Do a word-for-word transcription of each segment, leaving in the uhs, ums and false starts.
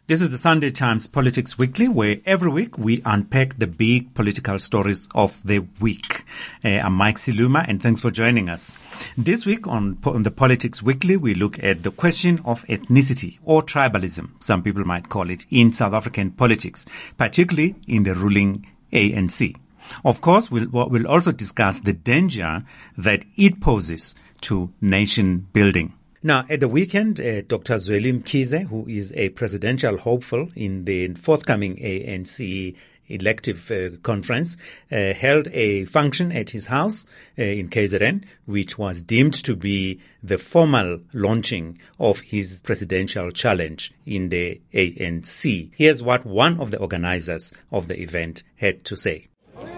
This is the Sunday Times Politics Weekly, where every week we unpack the big political stories of the week. Uh, I'm Mike Siluma, and thanks for joining us. This week on, on the Politics Weekly, we look at the question of ethnicity or tribalism, some people might call it, in South African politics, particularly in the ruling A N C. Of course, we'll, we'll also discuss the danger that it poses to nation building. Now, at the weekend, uh, Doctor Zweli Mkhize, who is a presidential hopeful in the forthcoming A N C elective uh, conference, uh, held a function at his house uh, in K Z N, which was deemed to be the formal launching of his presidential challenge in the A N C. Here's what one of the organizers of the event had to say.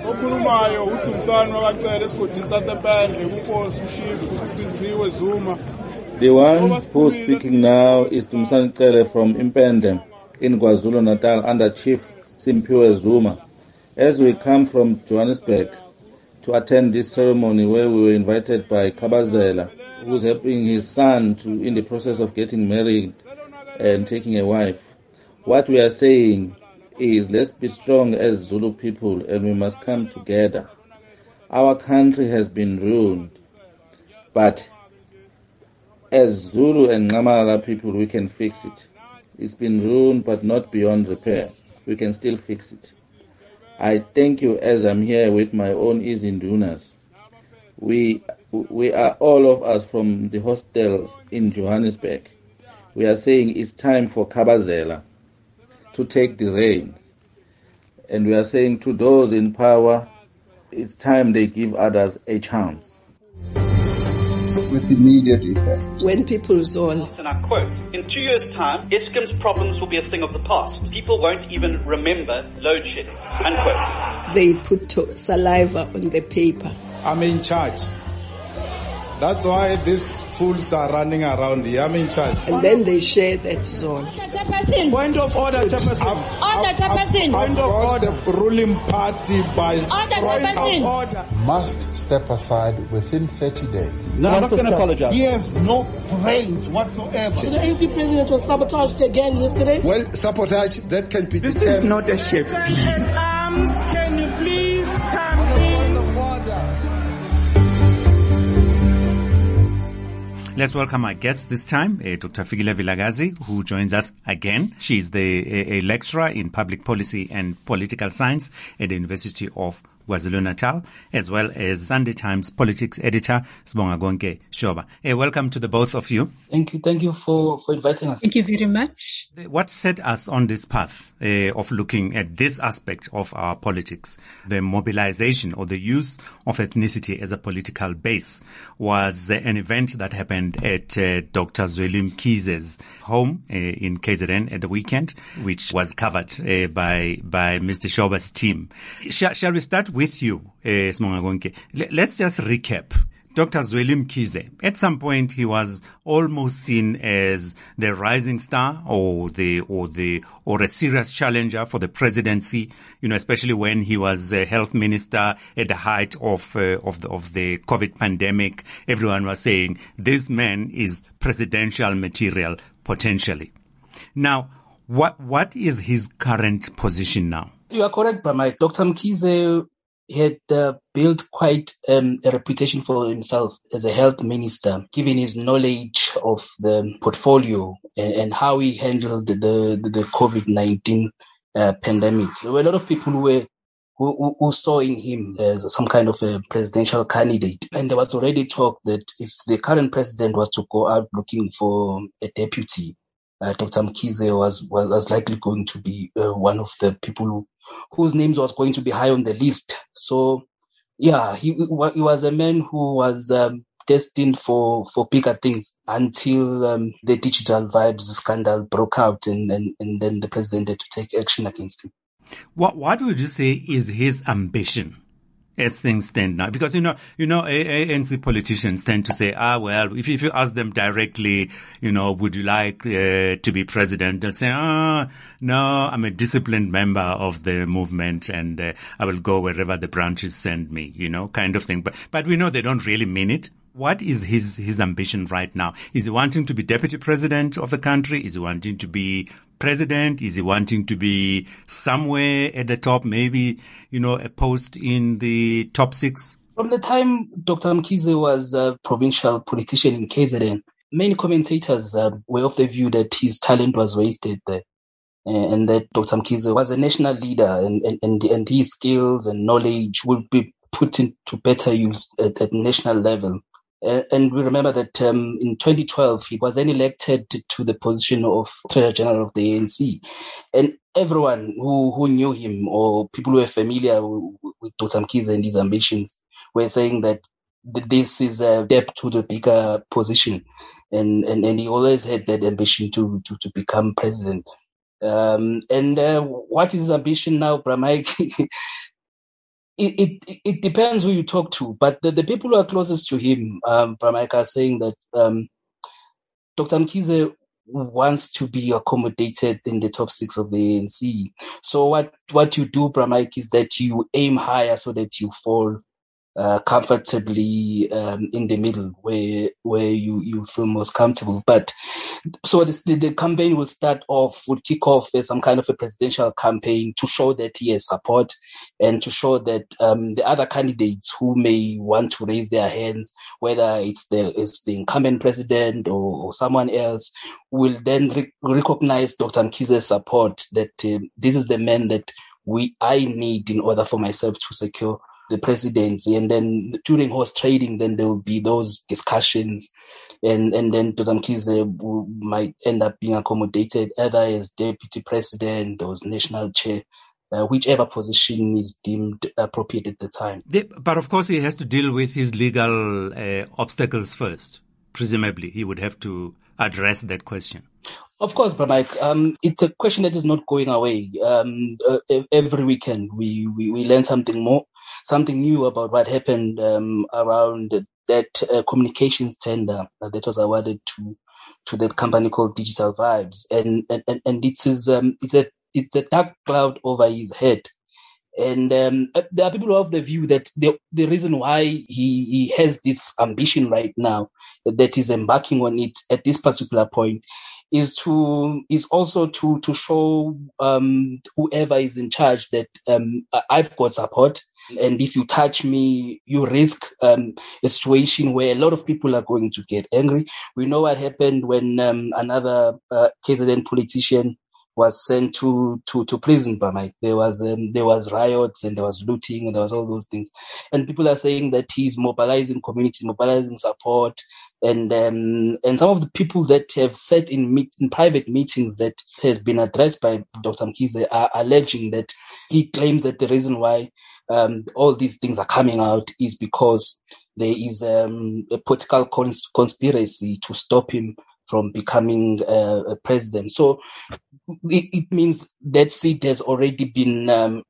The one who's speaking now is Dumisani Cele from Impende in KwaZulu-Natal under Chief Simphiwe Zuma. As we come from Johannesburg to attend this ceremony where we were invited by Kabazela, who's helping his son to in the process of getting married and taking a wife, what we are saying is let's be strong as Zulu people and we must come together. Our country has been ruined, but as Zulu and Ngamala people, we can fix it. It's been ruined, but not beyond repair. We can still fix it. I thank you as I'm here with my own Izindunas. We we are all of us from the hostels in Johannesburg. We are saying it's time for Kabazela to take the reins. And we are saying to those in power, it's time they give others a chance. With immediate effect. When people saw, and I quote, in two years' time, Eskom's problems will be a thing of the past. People won't even remember load shedding, unquote. They put saliva on the paper. I'm in charge. That's why these fools are running around here. I'm in charge. And then they share that zone. Point of order, Chairperson. Order, Chairperson. Point of order, ruling party by order, point of order. Must step aside within thirty days. No, I'm not going to apologize. He has no brains whatsoever. So the A N C president was sabotaged again yesterday? Well, sabotage, that can be This determined. is not a shit. Arms, can you please come in? Let's welcome our guest this time, uh, Doctor Fikile Vilakazi, who joins us again. She's the, a, a lecturer in public policy and political science at the University of KwaZulu-Natal, as well as Sunday Times politics editor, Sibonga Gonke Shoba. Hey, welcome to the both of you. Thank you. Thank you for, for inviting us. Thank you very much. What set us on this path uh, of looking at this aspect of our politics, the mobilization or the use of ethnicity as a political base, was uh, an event that happened at uh, Doctor Zweli Mkhize's home uh, in K Z N at the weekend, which was covered uh, by by Mister Shoba's team. Shall, shall we start with you, uh, Sibonga Gonke? L- let's just recap. Doctor Zweli Mkhize, at some point he was almost seen as the rising star or the, or the, or a serious challenger for the presidency, you know, especially when he was a health minister at the height of, uh, of the, of the COVID pandemic. Everyone was saying this man is presidential material potentially. Now, what, what is his current position now? You are correct, Mike. Doctor Mkhize had uh, built quite um, a reputation for himself as a health minister, given his knowledge of the portfolio and, and how he handled the, the, the COVID nineteen uh, pandemic. There were a lot of people who were who, who saw in him as some kind of a presidential candidate. And there was already talk that if the current president was to go out looking for a deputy, uh, Doctor Mkhize was, was, was likely going to be uh, one of the people who whose names was going to be high on the list. So, yeah, he, he was a man who was um, destined for, for bigger things until um, the digital vibes scandal broke out and, and, and then the president had to take action against him. What, what would you say is his ambition as things stand now? Because, you know, you know, A N C politicians tend to say, ah, well, if, if you ask them directly, you know, would you like uh, to be president? They'll say, ah, no, I'm a disciplined member of the movement and uh, I will go wherever the branches send me, you know, kind of thing. But, but we know they don't really mean it. What is his, his ambition right now? Is he wanting to be deputy president of the country? Is he wanting to be president? Is he wanting to be somewhere at the top, maybe, you know, a post in the top six? From the time Doctor Mkhize was a provincial politician in K Z N, many commentators uh, were of the view that his talent was wasted there, and that Doctor Mkhize was a national leader, and, and, and, and his skills and knowledge would be put into better use at, at national level. Uh, and we remember that um, in twenty twelve, he was then elected to the position of Treasurer General of the A N C. And everyone who, who knew him, or people who were familiar with, with Doctor Mkhize and his ambitions, were saying that this is a step to the bigger position. And, and, and he always had that ambition to, to, to become president. Um, and uh, what is his ambition now, Bramike? It, it it depends who you talk to, but the, the people who are closest to him, um, Bramike, are saying that um, Doctor Mkhize wants to be accommodated in the top six of the A N C. So what, what you do, Bramike, is that you aim higher so that you fall uh, comfortably um, in the middle where where you, you feel most comfortable. But so this, the, the campaign will start off, will kick off as some kind of a presidential campaign to show that he has support and to show that um, the other candidates who may want to raise their hands, whether it's the, it's the incumbent president or, or someone else, will then re- recognize Doctor Mkhize's support, that uh, this is the man that we I need in order for myself to secure the presidency. And then during horse trading, then there will be those discussions, and, and then Doctor Mkhize might end up being accommodated either as deputy president or as national chair, uh, whichever position is deemed appropriate at the time. The, but of course, he has to deal with his legal uh, obstacles first. Presumably, he would have to address that question. Of course, Bramike. Um, it's a question that is not going away. Um, uh, every weekend we, we, we learn something more, something new about what happened um, around that uh, communications tender that was awarded to to that company called Digital Vibes, and and and it is um, it's a it's a dark cloud over his head. And um, there are people who have the view that the the reason why he, he has this ambition right now, that he's embarking on it at this particular point, is to is also to to show um, whoever is in charge that um, I've got support. And if you touch me, you risk um, a situation where a lot of people are going to get angry. We know what happened when um, another uh, K Z N politician was sent to, to, to prison, Bramike. There was, um, there was riots and there was looting and there was all those things. And people are saying that he's mobilizing community, mobilizing support. And, um, and some of the people that have sat in meet, in private meetings that has been addressed by Doctor Mkhize are alleging that he claims that the reason why, um, all these things are coming out is because there is, um, a political cons- conspiracy to stop him from becoming uh, a president. So it, it means that seed has already been um,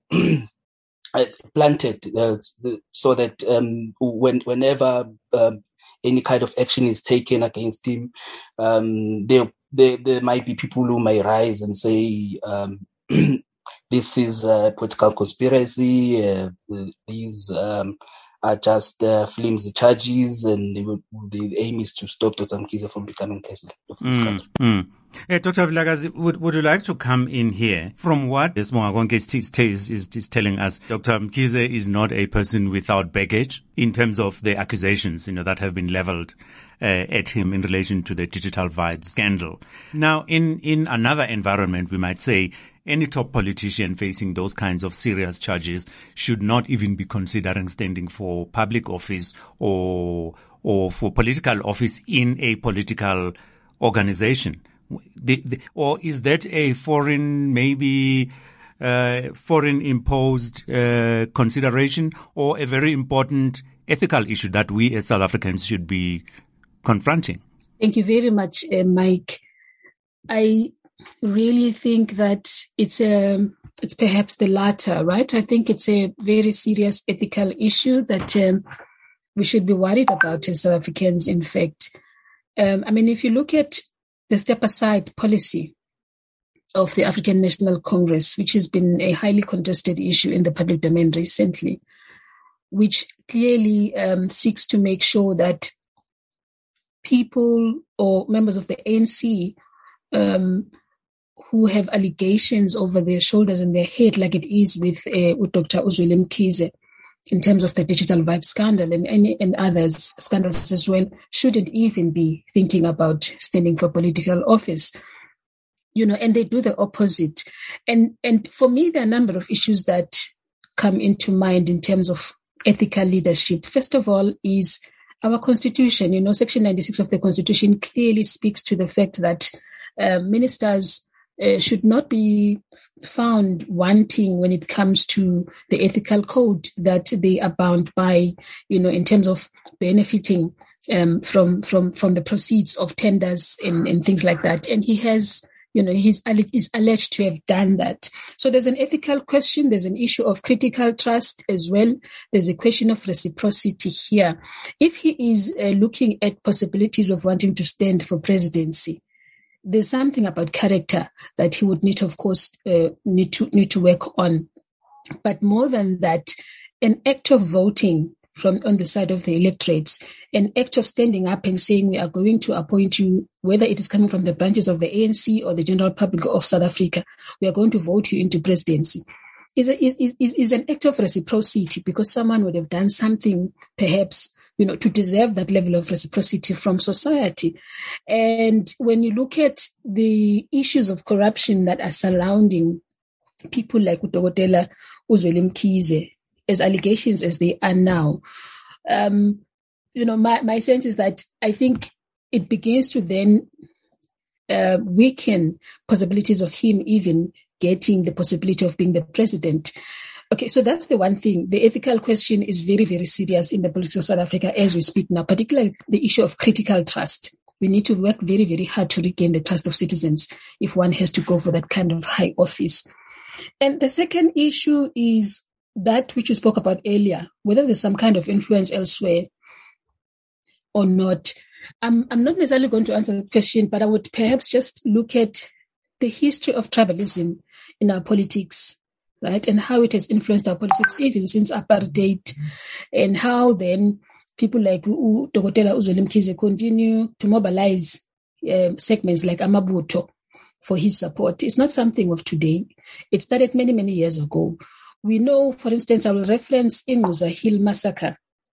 planted, uh, so that um, when, whenever um, any kind of action is taken against him, um, there, there there might be people who may rise and say, um, this is a political conspiracy, uh, these um, are just uh, flimsy charges, and they will, the aim is to stop Doctor Mkhize from becoming president of this mm, country. Mm. Uh, Doctor Vilakazi, would, would you like to come in here? From what Desmond Agonke is, is, is telling us, Doctor Mkhize is not a person without baggage in terms of the accusations, you know, that have been leveled uh, at him in relation to the Digital Vibes scandal. Now, in, in another environment, we might say, any top politician facing those kinds of serious charges should not even be considering standing for public office or or for political office in a political organization. The, the, or is that a foreign, maybe uh, foreign imposed uh, consideration, or a very important ethical issue that we as South Africans should be confronting? Thank you very much, uh, Mike. I really think that it's a, it's perhaps the latter, right? I think it's a very serious ethical issue that um, we should be worried about as South Africans, in fact. Um, I mean, if you look at the step-aside policy of the African National Congress, which has been a highly contested issue in the public domain recently, which clearly um, seeks to make sure that people or members of the A N C um, who have allegations over their shoulders and their head, like it is with, uh, with Doctor Uzweli Mkhize, in terms of the Digital Vibe scandal and, and, and others scandals as well, shouldn't even be thinking about standing for political office. You know, and they do the opposite. And and for me, there are a number of issues that come into mind in terms of ethical leadership. First of all is our Constitution. You know, Section ninety-six of the Constitution clearly speaks to the fact that uh, ministers uh, should not be found wanting when it comes to the ethical code that they are bound by, you know, in terms of benefiting um, from from from the proceeds of tenders and, and things like that. And he has You know, he's is alleged to have done that. So there's an ethical question. There's an issue of critical trust as well. There's a question of reciprocity here. If he is uh, looking at possibilities of wanting to stand for presidency, there's something about character that he would need, of course, uh, need to need to work on. But more than that, an act of voting from on the side of the electorates, an act of standing up and saying we are going to appoint you, whether it is coming from the branches of the A N C or the general public of South Africa, we are going to vote you into presidency, is, a, is, is, is an act of reciprocity, because someone would have done something perhaps, you know, to deserve that level of reciprocity from society. And when you look at the issues of corruption that are surrounding people like Udokotela Uzweli Mkhize, as allegations as they are now, um, you know, my, my sense is that I think it begins to then uh, weaken possibilities of him even getting the possibility of being the president. Okay, so that's the one thing. The ethical question is very, very serious in the politics of South Africa as we speak now, particularly the issue of critical trust. We need to work very, very hard to regain the trust of citizens if one has to go for that kind of high office. And the second issue is that which you spoke about earlier, whether there's some kind of influence elsewhere or not. I'm, I'm not necessarily going to answer the question, but I would perhaps just look at the history of tribalism in our politics, right? And how it has influenced our politics even since apartheid, and how then people like Dokotela Uzweli Mkhize continue to mobilize uh, segments like Amabutho for his support. It's not something of today. It started many, many years ago. We know, for instance, I will reference Ingquza Hill massacre,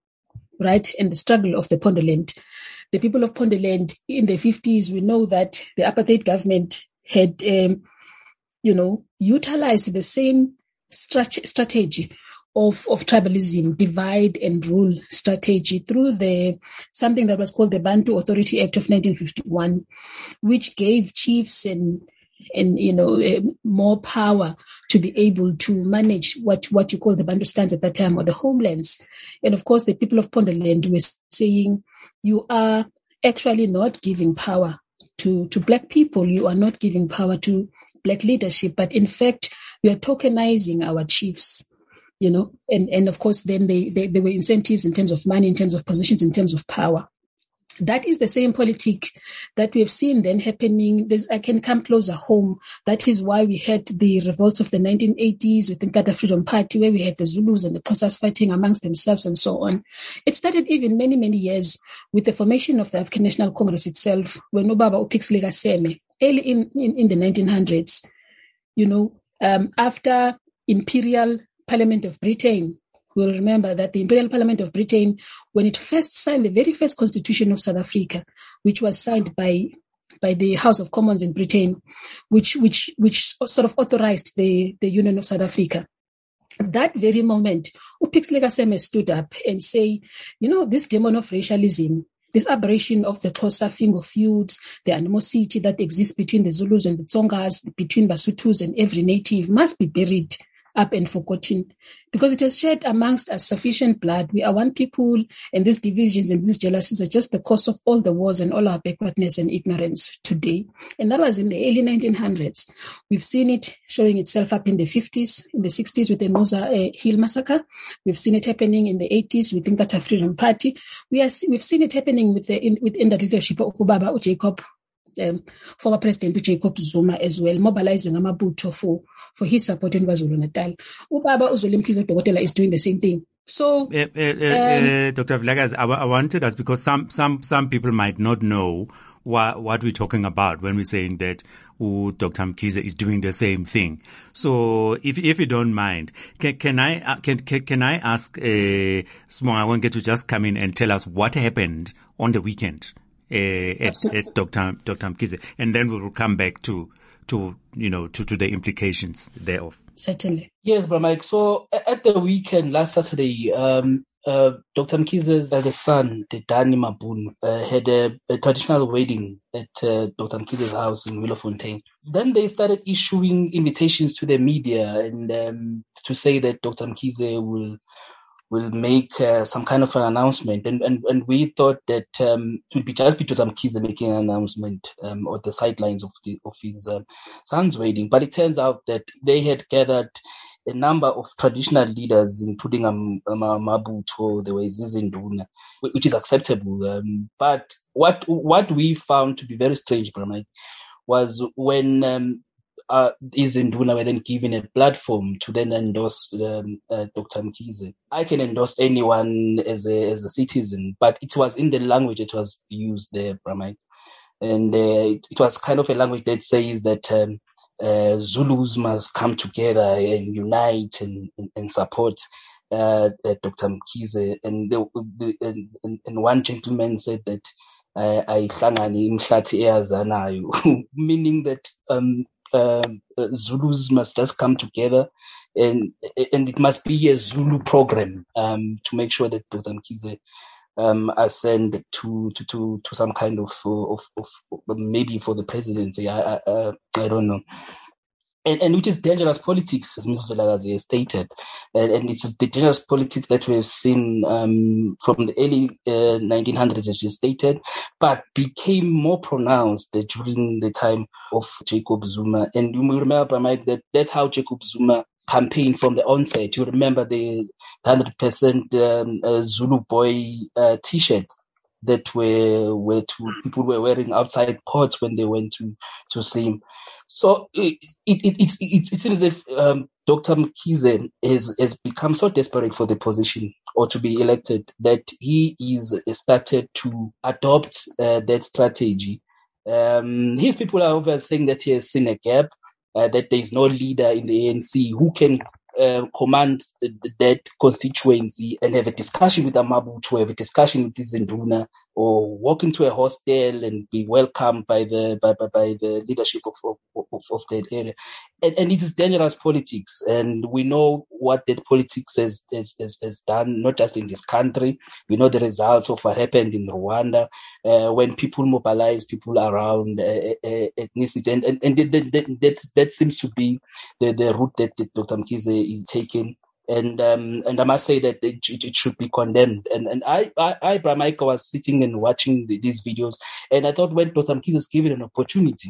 right, and the struggle of the Pondoland. The people of Pondoland in the fifties, we know that the apartheid government had, um, you know, utilized the same strat- strategy of, of tribalism, divide and rule strategy through the something that was called the Bantu Authority Act of nineteen fifty-one, which gave chiefs and and, you know, uh, more power to be able to manage what, what you call the Bantustans at that time, or the homelands. And of course, the people of Pondoland were saying, you are actually not giving power to, to Black people. You are not giving power to Black leadership, but in fact, we are tokenizing our chiefs, you know, and, and of course, then they, they, there were incentives in terms of money, in terms of positions, in terms of power. That is the same politic that we have seen then happening. There's, I can come closer home. That is why we had the revolts of the nineteen eighties with the Inkatha Freedom Party, where we had the Zulus and the Xhosas fighting amongst themselves and so on. It started even many, many years with the formation of the African National Congress itself, when Ubaba uPixley Kaseme, early in, in, in the nineteen hundreds, you know, um, after Imperial Parliament of Britain. We'll remember that the Imperial Parliament of Britain, when it first signed the very first constitution of South Africa, which was signed by by the House of Commons in Britain, which which which sort of authorized the, the Union of South Africa. At that very moment, uPixley Kaseme stood up and say, you know, this demon of racialism, this aberration of the Xhosa Fingo feuds, the animosity that exists between the Zulus and the Tsongas, between Basutus and every native, must be buried up and forgotten, because it has shed amongst us sufficient blood. We are one people, and these divisions and these jealousies are just the cause of all the wars and all our backwardness and ignorance today. And that was in the early nineteen hundreds. We've seen it showing itself up in the fifties, in the sixties with the Ingquza uh, Hill massacre. We've seen it happening in the eighties with the Inkatha Freedom Party. We are, we've seen it happening with the, in, within the leadership of Ubaba Jacob, Um, former President Jacob Zuma as well, mobilizing Amabutho for, for his support in KwaZulu-Natal. Ubaba Uzweli Mkhize Dokotela is doing the same thing So, uh, uh, uh, um, uh, Doctor Villegas, I, I wanted us, because some, some, some people might not know what, what we're talking about when we're saying that oh, Doctor Mkhize is doing the same thing. So, if if you don't mind, can, can I uh, can, can can I ask uh, Small Awenge to just come in and tell us what happened on the weekend uh, at, at Doctor Doctor Mkhize, and then we will come back to to you know to, to the implications thereof. Certainly. Yes, Bra Mike. So at the weekend, last Saturday, um, uh, Doctor Mkhize's uh, the son, Tetani Mabunu, uh, had a, a traditional wedding at uh, Doctor Mkhize's house in Willowfontein. Then they started issuing invitations to the media and um, to say that Doctor Mkhize will will make uh, some kind of an announcement. And, and, and we thought that um, it would be just because Mkhize making an announcement um, on the sidelines of, the, of his uh, son's wedding. But it turns out that they had gathered a number of traditional leaders, including um, um, Mabuto, the Wezizi Nduna, which is acceptable. Um, but what what we found to be very strange, Bramai, was when um, uh, Izinduna were then given a platform to then endorse um, uh, Doctor Mkhize. I can endorse anyone as a as a citizen, but it was in the language it was used there, Bramai. And uh, it, it was kind of a language that says that um, uh, Zulus must come together and unite and, and, and support uh, uh, Doctor Mkhize. And, the, the, and, and one gentleman said that ayihlangani imhlathi eyazanayo, meaning that um, uh, Zulus must just come together, and and it must be a Zulu program um, to make sure that Doctor Mkhize um, ascend to, to, to, to some kind of, of, of, of maybe for the presidency. I, I, uh, I don't know. And, and which is dangerous politics, as Miz Vilakazi has stated. And, and it's the dangerous politics that we've seen um, from the early uh, nineteen hundreds, as you stated, but became more pronounced during the time of Jacob Zuma. And you will remember, Mike, that that's how Jacob Zuma campaigned from the onset. You remember the one hundred percent um, uh, Zulu boy uh, T-shirts that were were to people were wearing outside courts when they went to to see him. So it it it it, it, it seems as if um, Doctor Mkhize has has become so desperate for the position or to be elected that he is started to adopt uh, that strategy. Um, his people are over saying that he has seen a gap, uh, that there is no leader in the A N C who can Uh, command that constituency and have a discussion with Amabutu, have a discussion with Izinduna, or walk into a hostel and be welcomed by the by, by, by the leadership of of, of, of that area. And, and it is dangerous politics, and we know what that politics has, has, has, has done, not just in this country. We know the results of what happened in Rwanda, uh, when people mobilize people around uh, uh, ethnicity, and, and, and that, that, that, that seems to be the, the route that, that Doctor Mkhize is taking. And um, and I must say that it, it should be condemned. And and I, I, I Bramaika, was sitting and watching the, these videos, and I thought when Doctor Mkhize is given an opportunity,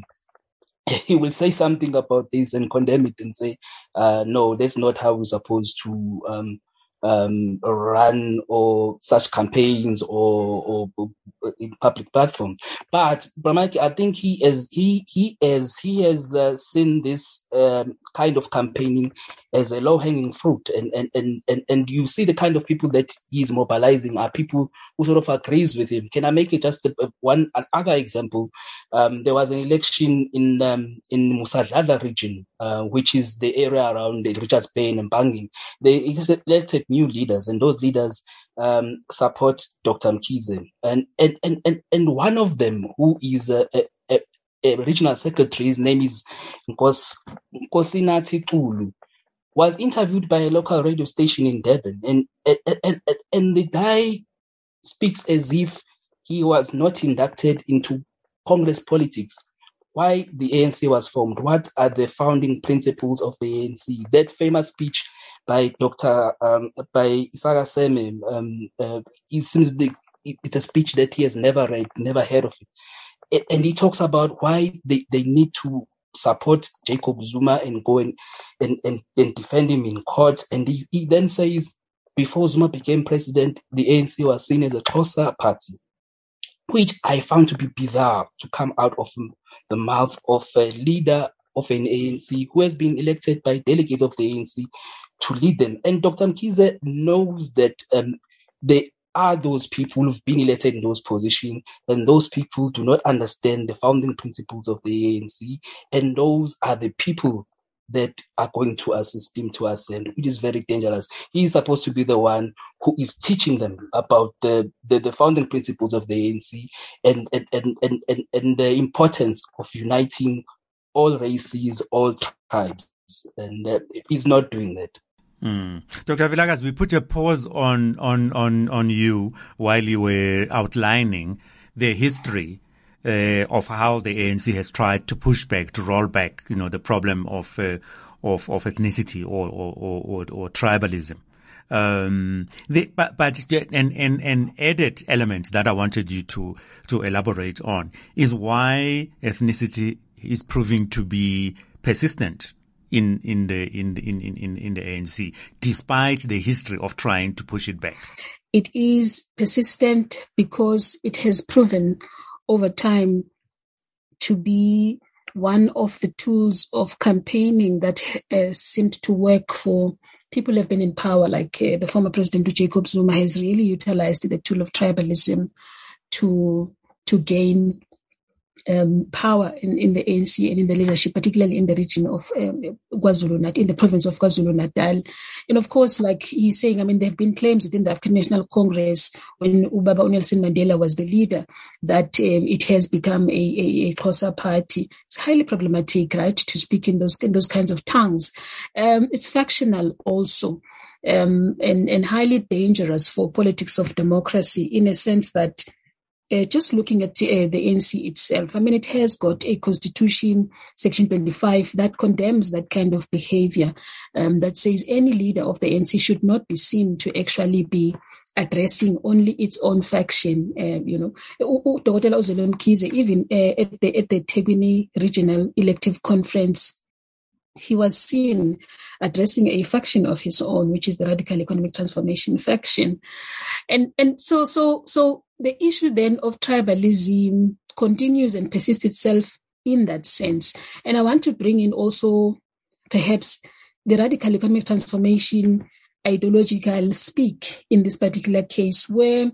he will say something about this and condemn it and say, uh, no, that's not how we're supposed to um, um, run or such campaigns or, or, or in public platform. But Bramaki, I think he has he he has he has uh, seen this um, kind of campaigning as a low-hanging fruit, and and, and and and you see the kind of people that he's mobilizing are people who sort of agrees with him. Can I make it just a, one another example? Um, there was an election in um, in Musadlala region, uh, which is the area around Richards Bay and Mbangi. They elected new leaders, and those leaders um, support Doctor Mkhize. And and, and and and one of them, who is a, a, a regional secretary, his name is Nkos, Nkosinathi Kulu, was interviewed by a local radio station in Durban, and and, and and the guy speaks as if he was not inducted into Congress politics. Why the A N C was formed? What are the founding principles of the A N C? That famous speech by Doctor Um, by Isaka Seme, um, uh, it seems the, it, it's a speech that he has never read, never heard of it, and he talks about why they, they need to support Jacob Zuma and go and, and, and, and defend him in court. And he, he then says, before Zuma became president, the A N C was seen as a closer party, which I found to be bizarre to come out of the mouth of a leader of an A N C who has been elected by delegates of the A N C to lead them. And Doctor Mkhize knows that um, there are those people who've been elected in those positions, and those people do not understand the founding principles of the A N C, and those are the people that are going to assist him to ascend. It is very dangerous. He is supposed to be the one who is teaching them about the, the, the founding principles of the A N C and, and, and, and, and, and the importance of uniting all races, all tribes. And uh, he's not doing that. Mm. Doctor Vilakazi, we put a pause on, on, on, on you while you were outlining the history Uh, of how the A N C has tried to push back, to roll back, you know, the problem of uh, of, of ethnicity or or, or, or tribalism. Um, the, but but an, an an added element that I wanted you to to elaborate on is why ethnicity is proving to be persistent in in the in the, in, in in the A N C, despite the history of trying to push it back. It is persistent because it has proven over time to be one of the tools of campaigning that uh, seemed to work for people who have been in power, like uh, the former President Jacob Zuma has really utilized the tool of tribalism to to gain um, power in, in the A N C and in the leadership, particularly in the region of um, KwaZulu-Natal, in the province of KwaZulu-Natal. And of course, like he's saying, I mean, there have been claims within the African National Congress when Ubaba Nelson Mandela was the leader that um, it has become a, a, a Xhosa party. It's highly problematic, right, to speak in those in those kinds of tongues. Um, it's factional also. Um, and, and highly dangerous for politics of democracy in a sense that Uh, just looking at uh, the A N C itself, I mean, it has got a constitution, section twenty-five, that condemns that kind of behavior, um, that says any leader of the A N C should not be seen to actually be addressing only its own faction. Uh, you know, Doctor Uzolo Mkhize, even uh, at the at the Tegwini Regional Elective Conference, he was seen addressing a faction of his own, which is the Radical Economic Transformation faction. And and so so so the issue then of tribalism continues and persists itself in that sense. And I want to bring in also perhaps the Radical Economic Transformation ideological speak in this particular case, where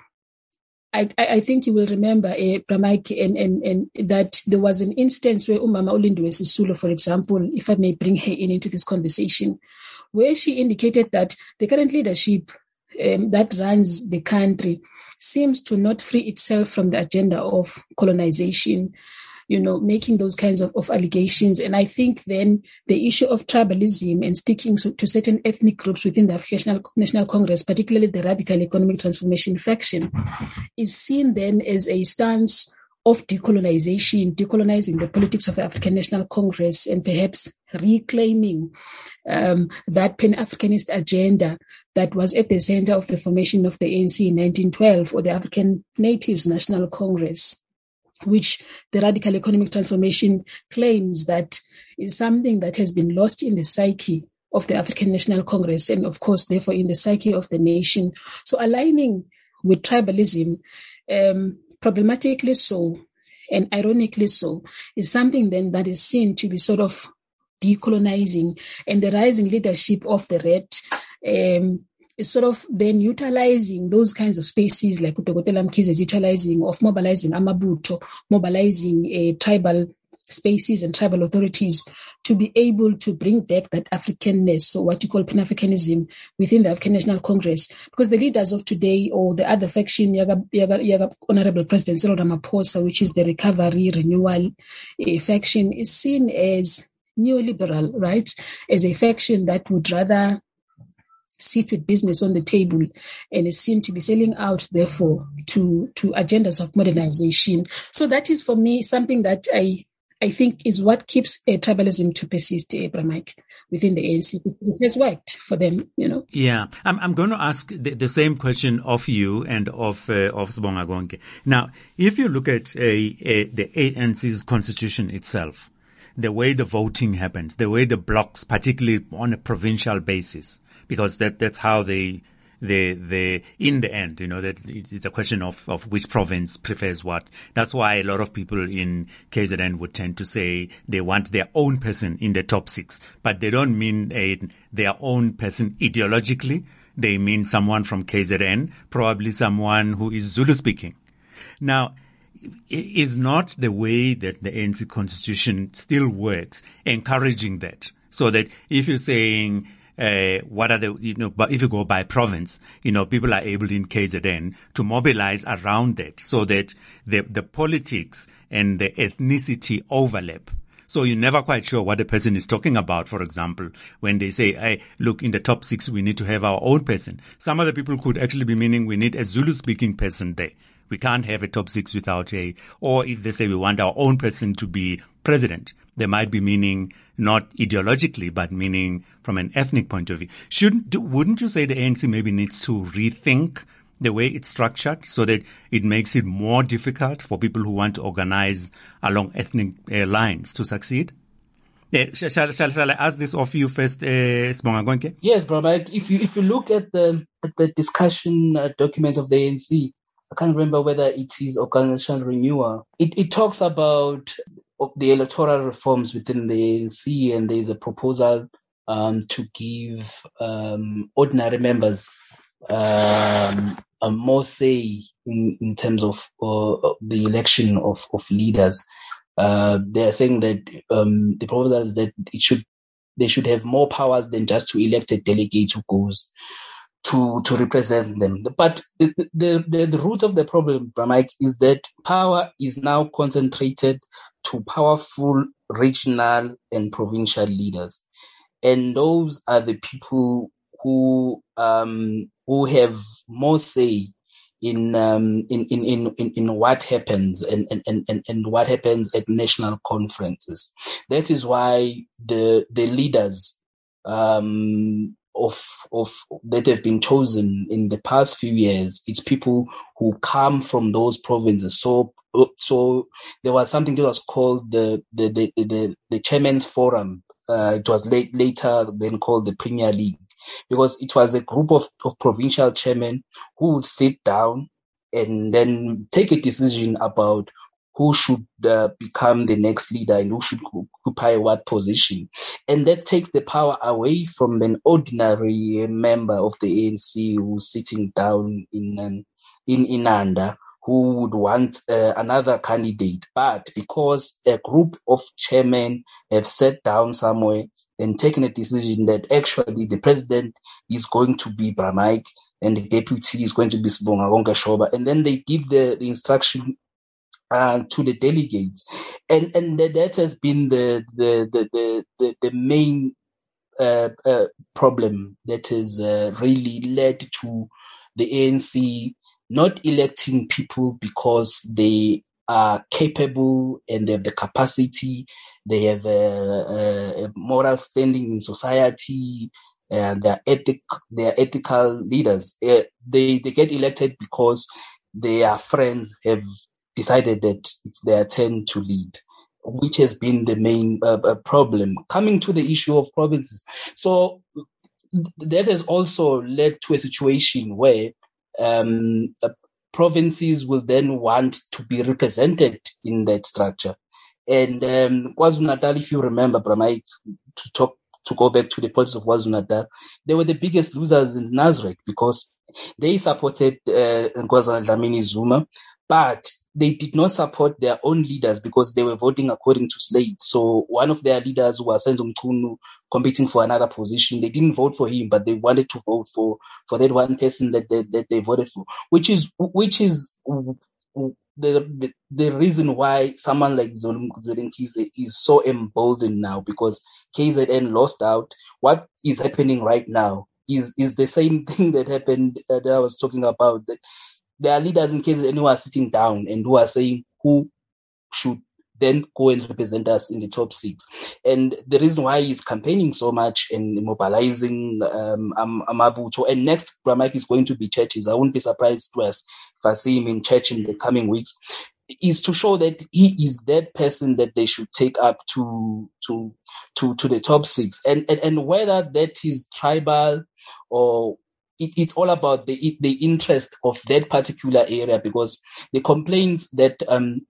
I, I think you will remember, uh, Bramaik, and, and, and that there was an instance where Umama Ulindiwe Sisulu, for example, if I may bring her in into this conversation, where she indicated that the current leadership um, that runs the country seems to not free itself from the agenda of colonization, you know, making those kinds of, of allegations. And I think then the issue of tribalism and sticking to, to certain ethnic groups within the African National, National Congress, particularly the Radical Economic Transformation faction, is seen then as a stance of decolonization, decolonizing the politics of the African National Congress and perhaps reclaiming um, that Pan-Africanist agenda that was at the center of the formation of the A N C in nineteen twelve, or the African Natives National Congress, which the Radical Economic Transformation claims that is something that has been lost in the psyche of the African National Congress and, of course, therefore in the psyche of the nation. So aligning with tribalism, um, problematically so and ironically so, is something then that is seen to be sort of decolonizing, and the rising leadership of the Red um, is sort of then utilizing those kinds of spaces like Utokotela Mkhize is utilizing, of mobilizing Amabuto, mobilizing uh, tribal spaces and tribal authorities to be able to bring back that Africanness, or what you call Pan-Africanism, within the African National Congress. Because the leaders of today, or the other faction, Yaga, Yaga, Yaga Honorable President Cyril Ramaphosa, which is the Recovery Renewal uh, faction, is seen as neoliberal, right? As a faction that would rather sit with business on the table and is seen to be selling out, therefore, to, to agendas of modernization. So that is, for me, something that I I think is what keeps uh, tribalism to persist, Abraham Mike, within the A N C. It has worked for them, you know. Yeah, I'm I'm going to ask the, the same question of you and of uh, of Sibonga Gonke. Now, if you look at a, a, the A N C's constitution itself, the way the voting happens, the way the blocks, particularly on a provincial basis, because that that's how they the, the, in the end, you know, that it's a question of, of which province prefers what. That's why a lot of people in K Z N would tend to say they want their own person in the top six, but they don't mean a, their own person ideologically. They mean someone from K Z N, probably someone who is Zulu speaking. Now, is not the way that the A N C constitution still works encouraging that? So that if you're saying, uh, what are the, you know, but if you go by province, you know, people are able in K Z N to mobilize around that so that the, the politics and the ethnicity overlap. So you're never quite sure what the person is talking about, for example, when they say, hey, look, in the top six, we need to have our own person. Some other people could actually be meaning we need a Zulu speaking person there. We can't have a top six without a, or if they say we want our own person to be president, they might be meaning not ideologically, but meaning from an ethnic point of view. Shouldn't, wouldn't you say the A N C maybe needs to rethink the way it's structured so that it makes it more difficult for people who want to organize along ethnic uh, lines to succeed? Uh, shall, shall, shall I ask this of you first, uh, Sibonga Konke? Yes, bro. But if you if you look at the at the discussion uh, documents of the A N C, I can't remember whether it is organizational renewal. It it talks about the electoral reforms within the A N C, and there is a proposal um, to give um, ordinary members um, a more say in, in terms of uh, the election of, of leaders. Uh, they are saying that um, the proposal is that it should they should have more powers than just to elect a delegate who goes to to represent them. But the the, the, the root of the problem, Mike, is that power is now concentrated to powerful regional and provincial leaders. And those are the people who um who have more say in um in in in, in, in what happens and, and, and, and what happens at national conferences. That is why the the leaders um of of that have been chosen in the past few years, it's people who come from those provinces. So so there was something that was called the the the the, the Chairman's Forum. Uh, it was late, later then called the Premier League, because it was a group of, of provincial chairmen who would sit down and then take a decision about who should uh, become the next leader and who should occupy what position. And that takes the power away from an ordinary member of the A N C who's sitting down in an, in Inanda, who would want uh, another candidate. But because a group of chairmen have sat down somewhere and taken a decision that actually the president is going to be Bramike and the deputy is going to be Sibonga Konke Shoba, and then they give the, the instruction uh, to the delegates. And and that has been the the the the, the, the main uh, uh, problem that has uh, really led to the A N C not electing people because they are capable and they have the capacity, they have a, a moral standing in society, and they're ethic, they're ethical leaders. Uh, they they get elected because their friends have decided that it's their turn to lead, which has been the main uh, problem. Coming to the issue of provinces, so that has also led to a situation where Um, uh, provinces will then want to be represented in that structure. And um, KwaZulu-Natal, if you remember, Bramai, to talk to go back to the politics of KwaZulu-Natal, they were the biggest losers in Nasrec because they supported uh, Nkosazana Dlamini Zuma, but they did not support their own leaders because they were voting according to slate. So one of their leaders, who was Senzo Mchunu, competing for another position, they didn't vote for him, but they wanted to vote for, for that one person that they, that they voted for, which is which is the the, the reason why someone like Zweli Mkhize is so emboldened now, because K Z N lost out. What is happening right now is is the same thing that happened uh, that I was talking about. That there are leaders in K Z N who are sitting down and who are saying who should then go and represent us in the top six. And the reason why he's campaigning so much and mobilizing um, Amabuto, and next Bramike is going to be churches. I wouldn't be surprised if I see him in church in the coming weeks, is to show that he is that person that they should take up to to to, to the top six. And, and and whether that is tribal or it, it's all about the the interest of that particular area, because the complaints that um,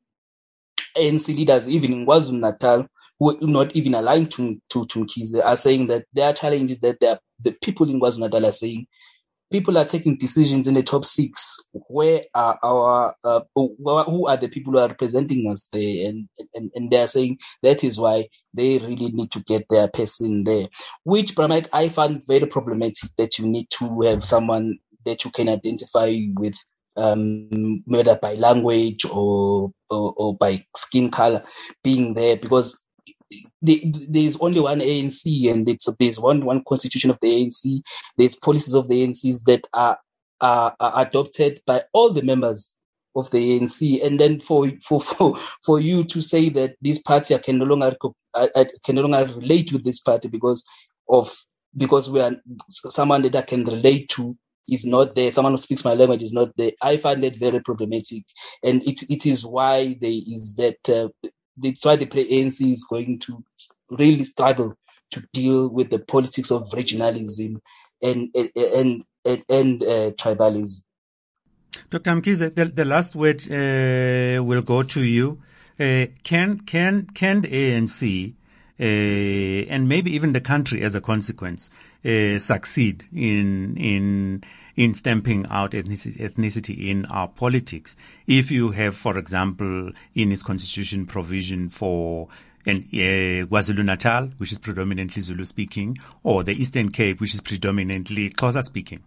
A N C leaders, even in KwaZulu-Natal, who are not even aligned to, to, to Mkhize, are saying that there are challenges that they are, the people in KwaZulu-Natal are saying, people are taking decisions in the top six. Where are our, uh, who are the people who are representing us there? And, and, and they are saying that is why they really need to get their person there, which I find very problematic, that you need to have someone that you can identify with, um, whether by language or, or, or by skin color being there, because The, there's only one A N C, and it's, there's one one constitution of the A N C. There's policies of the A N Cs that are, are, are adopted by all the members of the A N C, and then for for for, for you to say that this party can no longer uh, can no longer relate with this party because of because we are someone that I can relate to is not there. Someone who speaks my language is not there. I find that very problematic, and it it is why there is that. Uh, That's why the A N C is going to really struggle to deal with the politics of regionalism and and and, and uh, tribalism. Doctor Mkhize, the, the last word uh, will go to you. Uh, can can can the A N C uh, and maybe even the country, as a consequence, uh, succeed in in in stamping out ethnicity, ethnicity in our politics? If you have, for example, in its constitution provision for an, uh, KwaZulu-Natal, which is predominantly Zulu-speaking, or the Eastern Cape, which is predominantly Xhosa-speaking,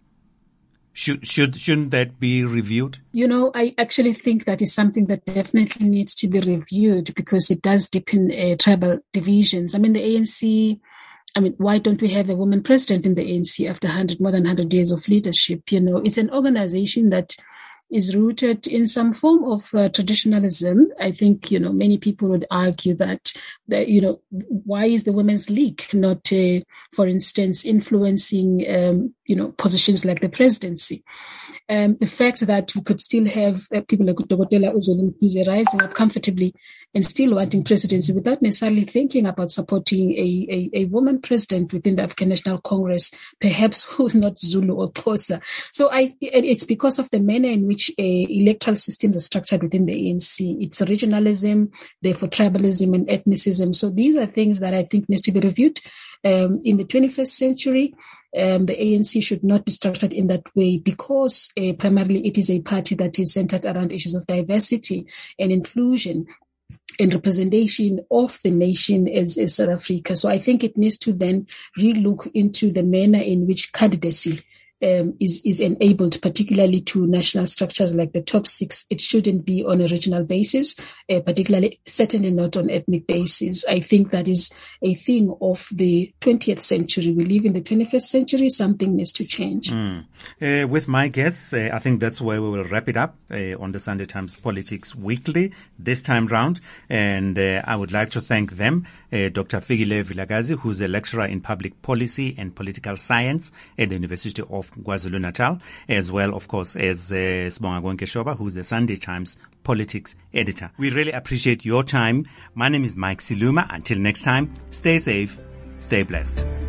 should should shouldn't that be reviewed? You know, I actually think that is something that definitely needs to be reviewed, because it does deepen uh, tribal divisions. I mean, the A N C. I mean, why don't we have a woman president in the A N C after one hundred, more than one hundred years of leadership? You know, it's an organization that is rooted in some form of uh, traditionalism. I think, you know, many people would argue that, that you know, why is the Women's League not, uh, for instance, influencing, um, you know, positions like the presidency? Um, the fact that we could still have uh, people like Dr. Uzolo Mkhize rising up comfortably and still wanting presidency without necessarily thinking about supporting a, a, a woman president within the African National Congress, perhaps who's not Zulu or Xhosa. So I, it's because of the manner in which uh, electoral systems are structured within the A N C. It's regionalism, therefore tribalism and ethnicism. So these are things that I think needs to be reviewed. Um, in the twenty-first century, um, the A N C should not be structured in that way, because uh, primarily it is a party that is centered around issues of diversity and inclusion and representation of the nation as, as South Africa. So I think it needs to then relook into the manner in which candidacy Um, is, is enabled, particularly to national structures like the top six. It shouldn't be on a regional basis, uh, particularly, certainly not on ethnic basis. I think that is a thing of the twentieth century. We live in the twenty-first century. Something needs to change. Mm. Uh, with my guests, uh, I think that's where we will wrap it up uh, on the Sunday Times Politics Weekly this time round. And uh, I would like to thank them, uh, Doctor Fikile Vilakazi, who's a lecturer in public policy and political science at the University of KwaZulu-Natal, as well, of course, as uh, Sibonga Gonkeshoba, who's the Sunday Times politics editor. We really appreciate your time. My name is Mike Siluma. Until next time, stay safe, stay blessed.